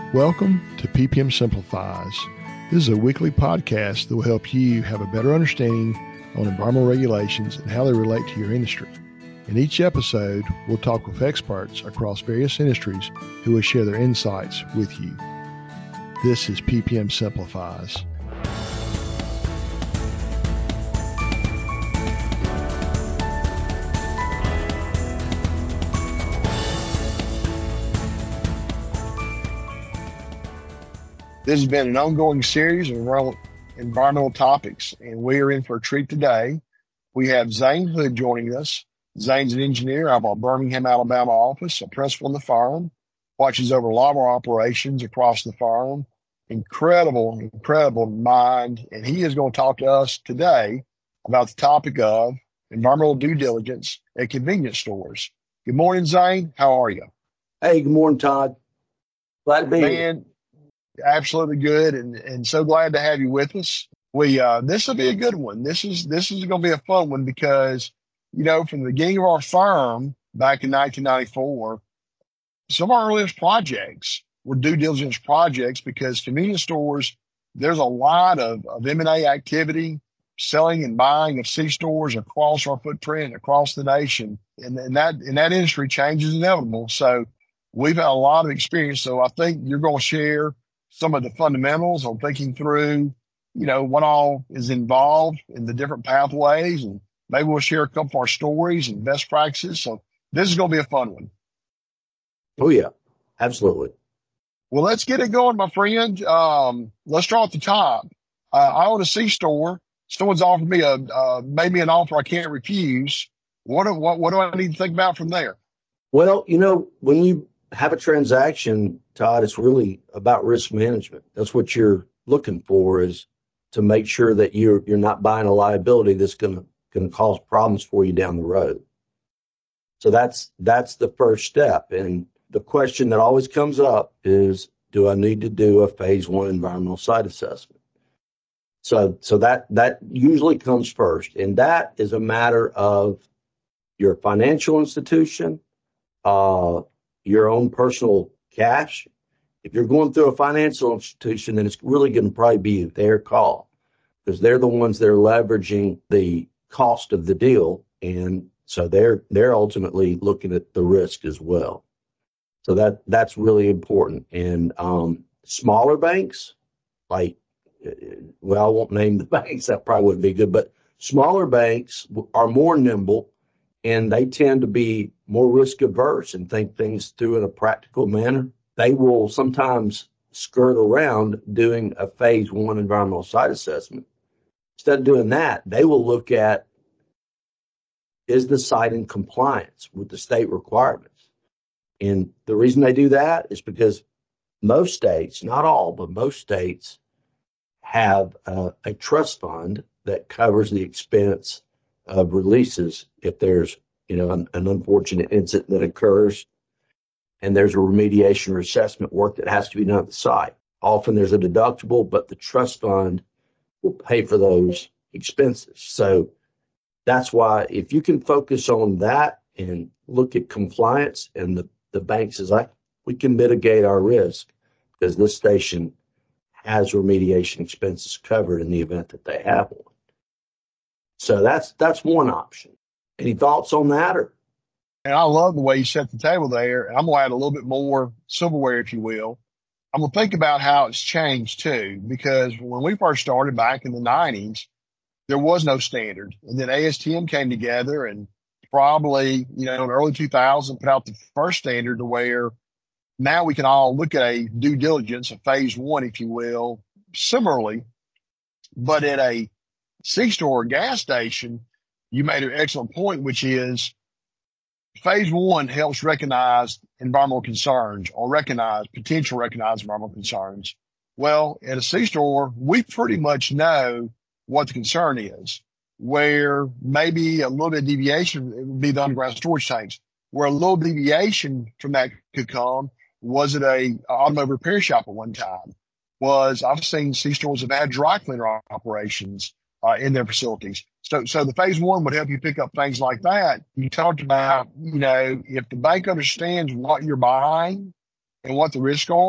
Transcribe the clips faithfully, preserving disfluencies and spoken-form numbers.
Welcome to P P M Simplifies. This is a weekly podcast that will help you have a better understanding on environmental regulations and how they relate to your industry. In each episode, we'll talk with experts across various industries who will share their insights with you. This is P P M Simplifies. This has been an ongoing series of environmental topics, and we are in for a treat today. We have Zane Hood joining us. Zane's an engineer out of our Birmingham, Alabama office, a principal in the firm, watches over a lot of our operations across the firm. Incredible, incredible mind, and he is going to talk to us today about the topic of environmental due diligence at convenience stores. Good morning, Zane. How are you? Hey, good morning, Todd. Glad to be Man, here. Absolutely good, and and so glad to have you with us. We uh, this will be a good one. This is this is going to be a fun one because, you know, from the beginning of our firm back in nineteen ninety-four, some of our earliest projects were due diligence projects because convenience stores, there's a lot of, of M and A activity, selling and buying of C-stores across our footprint, across the nation. And, and that and that industry change is inevitable. So we've had a lot of experience. So I think you're going to share some of the fundamentals on thinking through, you know, what all is involved in the different pathways. And maybe we'll share a couple of our stories and best practices. So this is going to be a fun one. Oh, yeah, absolutely. Well, let's get it going, my friend. Um, let's start at the top. Uh, I own a C-store. Someone's offered me a, uh, made me an offer I can't refuse. What, do- what, what do I need to think about from there? Well, you know, when you have a transaction, Todd, it's really about risk management. That's what you're looking for, is to make sure that you're you're not buying a liability that's going to going to cause problems for you down the road. So that's that's the first step. And the question that always comes up is, do I need to do a phase one environmental site assessment? So so that that usually comes first, and that is a matter of your financial institution, uh, your own personal cash. If you're going through a financial institution, then it's really going to probably be their call, because they're the ones that are leveraging the cost of the deal. And so they're they're ultimately looking at the risk as well. So that that's really important. And um, smaller banks, like, well, I won't name the banks, that probably wouldn't be good, but smaller banks are more nimble, and they tend to be more risk averse and think things through in a practical manner. They will sometimes skirt around doing a phase one environmental site assessment. Instead of doing that, they will look at, is the site in compliance with the state requirements? And the reason they do that is because most states, not all, but most states have uh, a trust fund that covers the expense of releases if there's, you know, an, an unfortunate incident that occurs, and there's a remediation or assessment work that has to be done at the site. Often there's a deductible, but the trust fund will pay for those expenses. So that's why if you can focus on that and look at compliance, and the, the bank says, I, we can mitigate our risk because this station has remediation expenses covered in the event that they have one. So that's that's one option. Any thoughts on that? Or And I love the way you set the table there. I'm going to add a little bit more silverware, if you will. I'm going to think about how it's changed too, because when we first started back in the nineties, there was no standard. And then A S T M came together and probably, you know, in the early two thousands put out the first standard to where now we can all look at a due diligence, a phase one, if you will, similarly. But at a C-store or gas station, you made an excellent point, which is phase one helps recognize environmental concerns or recognize potential recognized environmental concerns. Well, at a C-store, we pretty much know what the concern is, where maybe a little bit of deviation would be the underground storage tanks, where a little deviation from that could come. Was it a automotive repair shop at one time? Was I've seen C-stores have had dry cleaner operations uh, in their facilities. So, so the phase one would help you pick up things like that. You talked about, you know, if the bank understands what you're buying and what the risks are,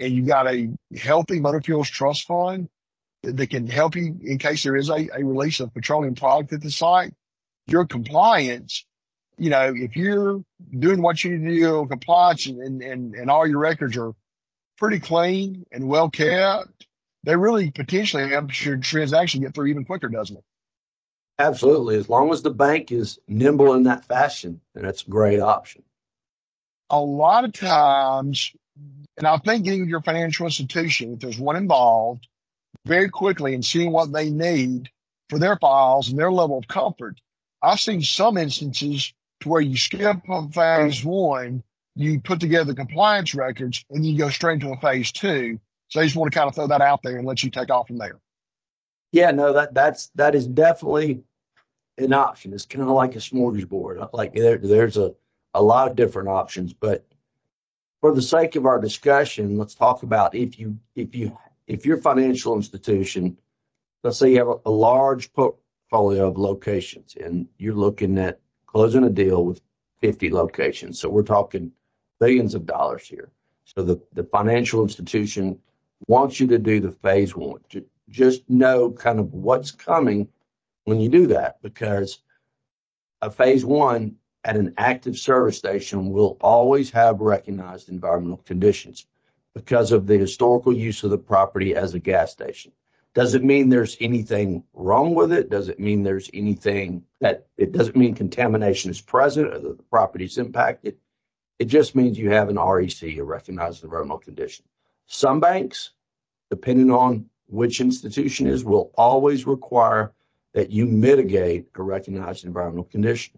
and you've got a healthy motor fuels trust fund that, that can help you in case there is a, a release of petroleum product at the site, your compliance, you know, if you're doing what you need to do, compliance and, and, and all your records are pretty clean and well kept, they really potentially help your transaction get through even quicker, doesn't it? Absolutely. As long as the bank is nimble in that fashion, then it's a great option. A lot of times, and I think getting your financial institution, if there's one involved, very quickly and seeing what they need for their files and their level of comfort. I've seen some instances to where you skip on phase one, you put together the compliance records, and you go straight into a phase two. So I just want to kind of throw that out there and let you take off from there. Yeah, no, that that's that is definitely an option. It's kind of like a smorgasbord. Like there, there's a, a lot of different options, but for the sake of our discussion, let's talk about if you if you if your financial institution, let's say you have a, a large portfolio of locations and you're looking at closing a deal with fifty locations. So we're talking billions of dollars here. So the, the financial institution wants you to do the phase one. Just know kind of what's coming when you do that, because a phase one at an active service station will always have recognized environmental conditions because of the historical use of the property as a gas station. Doesn't mean there's anything wrong with it. Doesn't mean there's anything that, it doesn't mean contamination is present or that the property is impacted. It just means you have an R E C, a recognized environmental condition. Some banks, depending on which institution is, will always require that you mitigate a recognized environmental condition.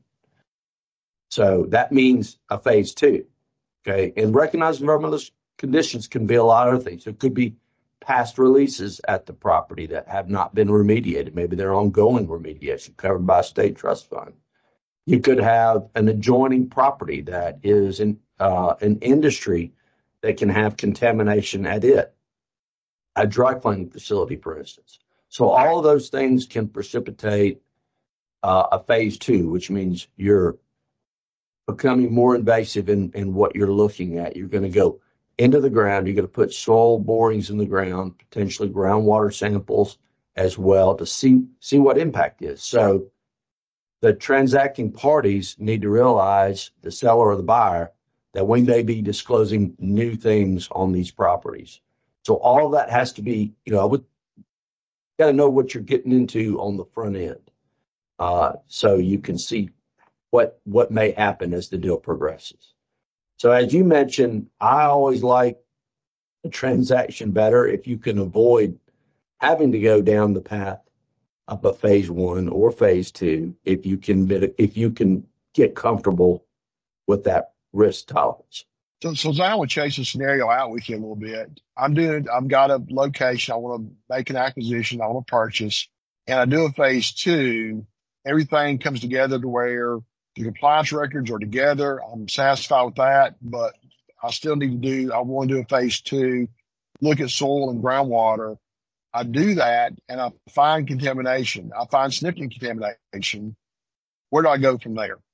So that means a phase two, okay? And recognized environmental conditions can be a lot of things. It could be past releases at the property that have not been remediated. Maybe they're ongoing remediation covered by a state trust fund. You could have an adjoining property that is in, uh, an industry that can have contamination at it, a dry cleaning facility, for instance. So all of those things can precipitate uh, a phase two, which means you're becoming more invasive in, in what you're looking at. You're going to go into the ground. You're going to put soil borings in the ground, potentially groundwater samples as well to see, see what impact is. So the transacting parties need to realize, the seller or the buyer, that we may be disclosing new things on these properties. So all of that has to be, you know, I would got to know what you're getting into on the front end, uh, so you can see what what may happen as the deal progresses. So as you mentioned, I always like a transaction better if you can avoid having to go down the path of a phase one or phase two, if you can if you can get comfortable with that risk tolerance. So, so now I would chase the scenario out with you a little bit. I'm doing, I've got a location. I want to make an acquisition. I want to purchase, and I do a phase two. Everything comes together to where the compliance records are together. I'm satisfied with that, but I still need to do, I want to do a phase two, look at soil and groundwater. I do that and I find contamination. I find significant contamination. Where do I go from there?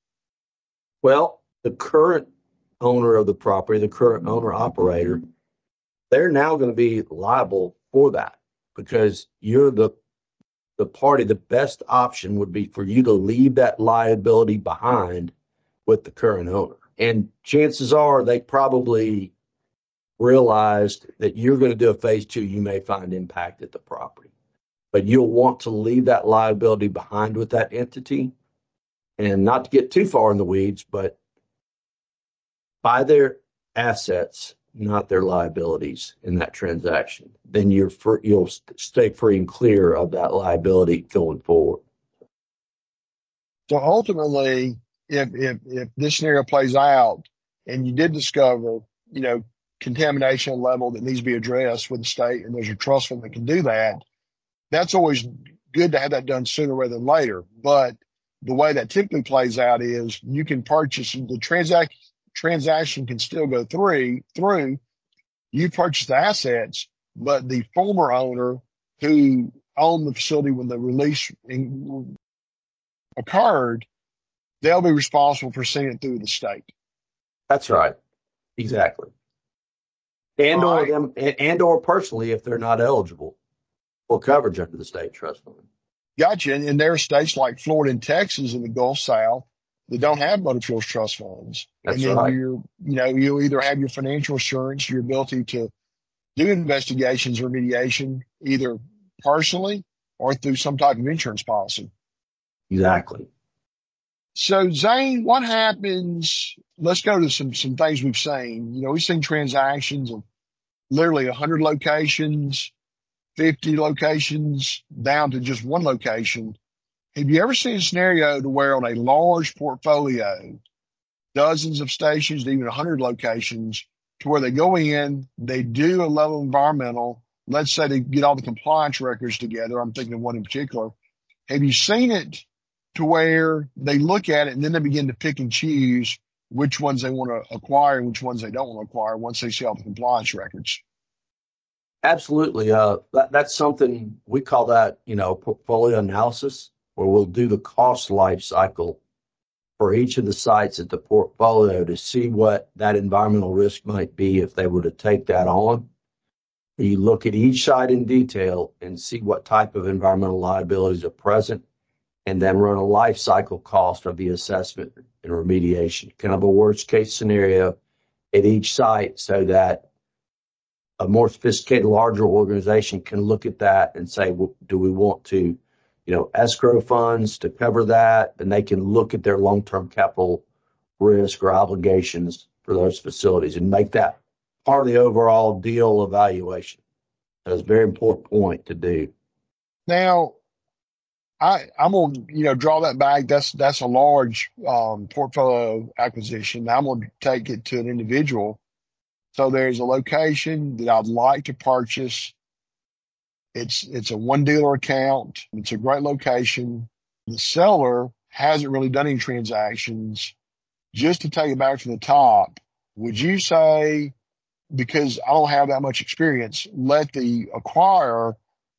Well, the current owner of the property, the current owner operator, they're now going to be liable for that because you're the the party. The best option would be for you to leave that liability behind with the current owner. And chances are they probably realized that you're going to do a phase two, you may find impact at the property, but you'll want to leave that liability behind with that entity. And not to get too far in the weeds, but buy their assets, not their liabilities in that transaction. Then you're for, you'll stay free and clear of that liability going forward. So ultimately, if if if this scenario plays out and you did discover, you know, contamination level that needs to be addressed with the state, and there's a trust fund that can do that, that's always good to have that done sooner rather than later. But the way that typically plays out is you can purchase the transaction. transaction can still go through through you purchase the assets, but the former owner who owned the facility when the release in, occurred, they'll be responsible for seeing it through the state. That's right. Exactly. And All or right. them and, and or personally if they're not eligible for coverage under the state trust fund. Gotcha. And, and there are states like Florida and Texas in the Gulf South that don't have motor fuels trust funds. And That's then right. you're, you know, you either have your financial assurance, your ability to do investigations or remediation, either personally or through some type of insurance policy. Exactly. So Zane, what happens? Let's go to some some things we've seen. You know, we've seen transactions of literally one hundred locations, fifty locations, down to just one location. Have you ever seen a scenario to where on a large portfolio, dozens of stations, even one hundred locations, to where they go in, they do a level of environmental, let's say they get all the compliance records together. I'm thinking of one in particular. Have you seen it to where they look at it and then they begin to pick and choose which ones they want to acquire and which ones they don't want to acquire once they see all the compliance records? Absolutely. Uh, that, that's something we call that, you know, portfolio analysis, where we'll do the cost life cycle for each of the sites at the portfolio to see what that environmental risk might be if they were to take that on. You look at each site in detail and see what type of environmental liabilities are present, and then run a life cycle cost of the assessment and remediation, kind of a worst case scenario at each site, so that a more sophisticated, larger organization can look at that and say, well, do we want to, you know, escrow funds to cover that? And they can look at their long-term capital risk or obligations for those facilities and make that part of the overall deal evaluation. That's a very important point to do. Now, I, I'm gonna, you know, draw that back. That's that's a large um, portfolio acquisition. I'm gonna take it to an individual. So there's a location that I'd like to purchase. It's it's a one dealer account. It's a great location. The seller hasn't really done any transactions. Just to take it back to the top, would you say, because I don't have that much experience, let the acquirer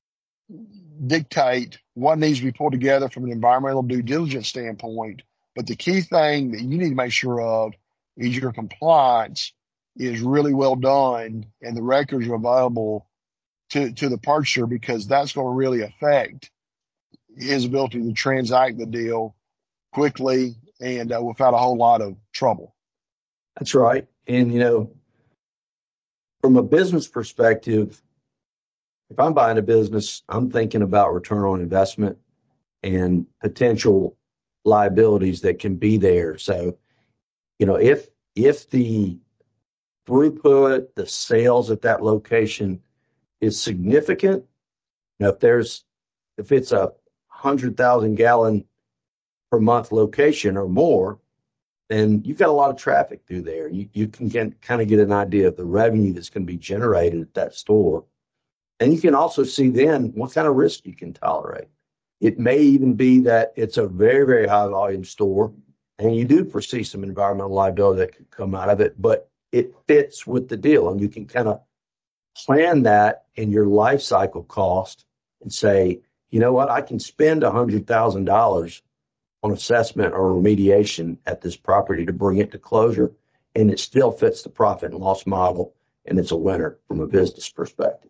dictate what needs to be pulled together from an environmental due diligence standpoint? But the key thing that you need to make sure of is your compliance is really well done and the records are available to, to the purchaser, because that's going to really affect his ability to transact the deal quickly and uh, without a whole lot of trouble. That's right. And, you know, from a business perspective, if I'm buying a business, I'm thinking about return on investment and potential liabilities that can be there. So, you know, if if the throughput, the sales at that location is significant, you know, if there's if it's a hundred thousand gallon per month location or more, then you've got a lot of traffic through there. You you can get, kind of get an idea of the revenue that's going to be generated at that store. And you can also see then what kind of risk you can tolerate. It may even be that it's a very, very high volume store and you do foresee some environmental liability that could come out of it, but it fits with the deal. And you can kind of plan that in your life cycle cost and say, you know what, I can spend one hundred thousand dollars on assessment or remediation at this property to bring it to closure, and it still fits the profit and loss model, and it's a winner from a business perspective.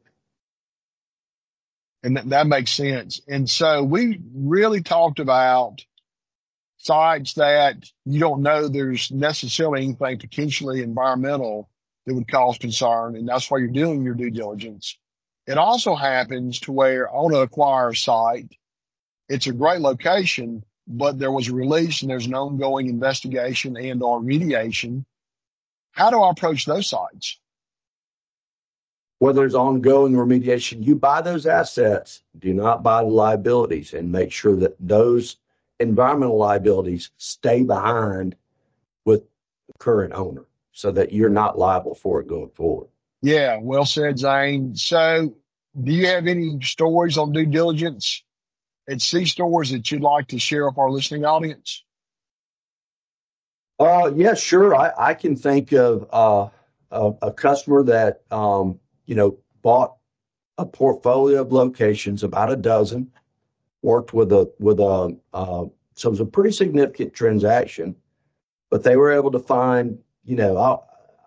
And that, that makes sense. And so we really talked about sites that you don't know there's necessarily anything potentially environmental that would cause concern, and that's why you're doing your due diligence. It also happens to where I want to acquire a site. It's a great location, but there was a release and there's an ongoing investigation and or remediation. How do I approach those sites? Whether there's ongoing remediation, you buy those assets, do not buy the liabilities, and make sure that those environmental liabilities stay behind with the current owner so that you're not liable for it going forward. Yeah, well said, Zane. So do you have any stories on due diligence at C-stores that you'd like to share with our listening audience? Uh, yeah, sure. I, I can think of uh, a, a customer that, um, you know, bought a portfolio of locations, about a dozen, worked with a, with a, uh, so it was a pretty significant transaction, but they were able to find, you know, I'll,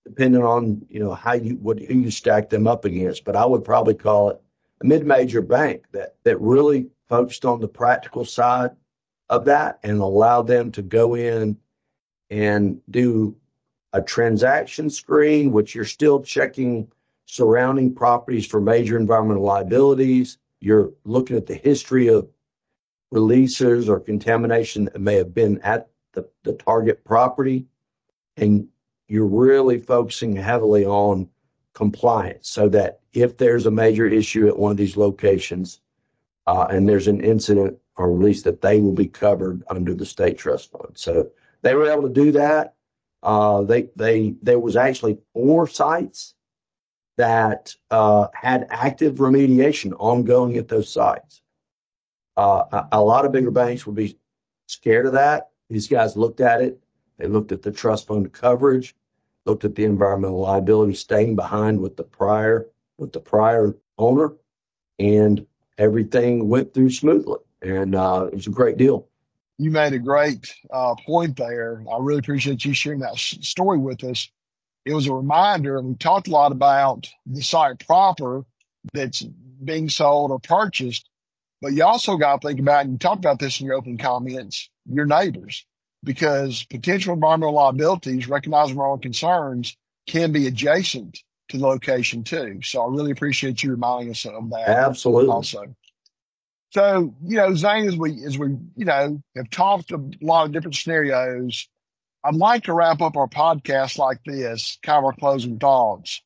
depending on, you know, how you, what who you stack them up against. But I would probably call it a mid-major bank that, that really focused on the practical side of that and allowed them to go in and do a transaction screen, which you're still checking surrounding properties for major environmental liabilities. You're looking at the history of releases or contamination that may have been at the, the target property. And you're really focusing heavily on compliance so that if there's a major issue at one of these locations uh, and there's an incident or release, that they will be covered under the state trust fund. So they were able to do that. Uh, they they there was actually four sites that uh, had active remediation ongoing at those sites. Uh, a, a lot of bigger banks would be scared of that. These guys looked at it. They looked at the trust fund coverage, looked at the environmental liability staying behind with the prior with the prior owner, and everything went through smoothly. And uh, it was a great deal. You made a great uh, point there. I really appreciate you sharing that sh- story with us. It was a reminder, and we talked a lot about the site proper that's being sold or purchased, but you also got to think about, and you talked about this in your opening comments, your neighbors, because potential environmental liabilities, recognizing our own concerns, can be adjacent to the location too. So I really appreciate you reminding us of that. Absolutely. Also. So, you know, Zane, as we, as we, you know, have talked a lot of different scenarios, I'd like to wrap up our podcast like this, kind of our closing thoughts.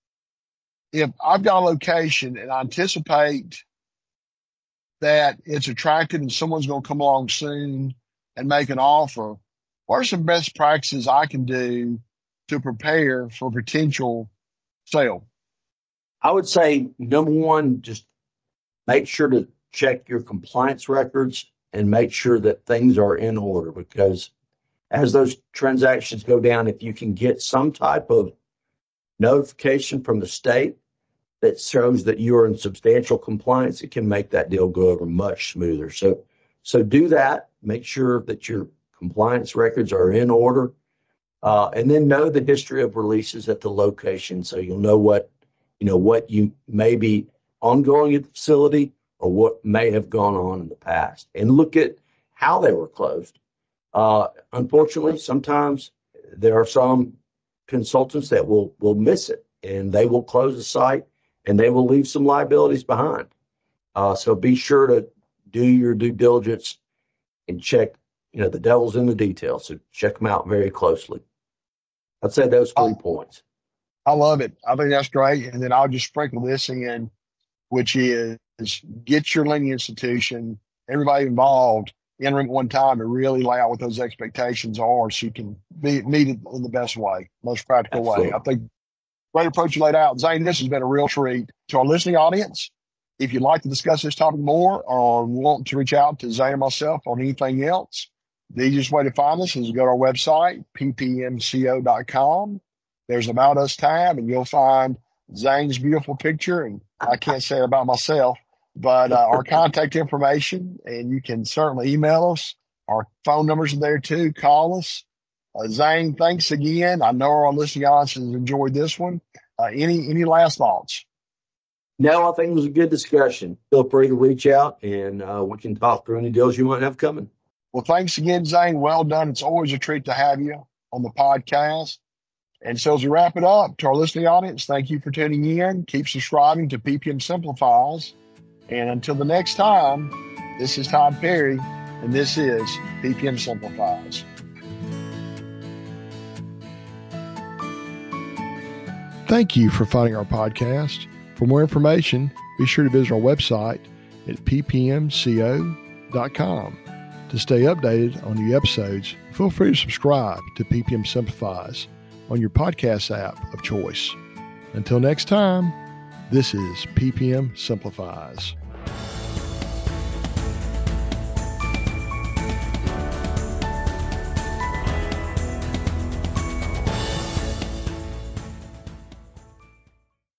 If I've got a location and I anticipate that it's attractive and someone's going to come along soon and make an offer, what are some best practices I can do to prepare for potential sale? I would say, number one, just make sure to check your compliance records and make sure that things are in order, because as those transactions go down, if you can get some type of notification from the state that shows that you're in substantial compliance, it can make that deal go over much smoother. So, so do that. Make sure that your compliance records are in order, uh, and then know the history of releases at the location, so you'll know what you know what you may be ongoing at the facility or what may have gone on in the past, and look at how they were closed. Uh, unfortunately, sometimes there are some consultants that will will miss it, and they will close the site and they will leave some liabilities behind. Uh, so be sure to do your due diligence and check, you know, the devil's in the details. So check them out very closely. I'd say those three I, points. I love it. I think that's great. And then I'll just sprinkle this in, which is get your lending institution, everybody involved, in room at one time to really lay out what those expectations are so you can be, meet it in the best way, most practical Absolutely. way. I think great approach you laid out. Zane, this has been a real treat. To our listening audience, if you'd like to discuss this topic more or want to reach out to Zane or myself on anything else, the easiest way to find us is to go to our website, p p m c o dot com. There's an About Us tab, and you'll find Zane's beautiful picture, and I can't say it about myself, but uh, our contact information, and you can certainly email us. Our phone numbers are there too. Call us. Uh, Zane, thanks again. I know our listening audience has enjoyed this one. Uh, any any last thoughts? No, I think it was a good discussion. Feel free to reach out, and uh, we can talk through any deals you might have coming. Well, thanks again, Zane. Well done. It's always a treat to have you on the podcast. And so as we wrap it up, to our listening audience, thank you for tuning in. Keep subscribing to P P M Simplifies. And until the next time, this is Todd Perry, and this is P P M Simplifies. Thank you for finding our podcast. For more information, be sure to visit our website at p p m c o dot com. To stay updated on new episodes, feel free to subscribe to P P M Simplifies on your podcast app of choice. Until next time, this is P P M Simplifies.